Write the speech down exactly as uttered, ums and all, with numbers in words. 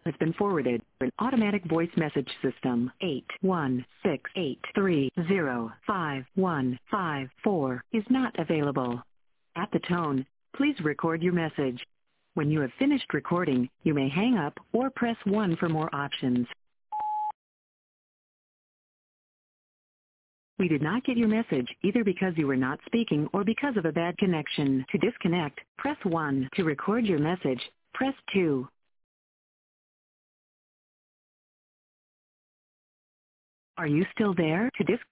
has been forwarded. An automatic voice message system eight one six eight three zero five one five four is not available. At the tone, please record your message. When you have finished recording, you may hang up or press one for more options. We did not get your message either because you were not speaking or because of a bad connection. To disconnect, press one. To record your message, press two. Are you still there? To disconnect.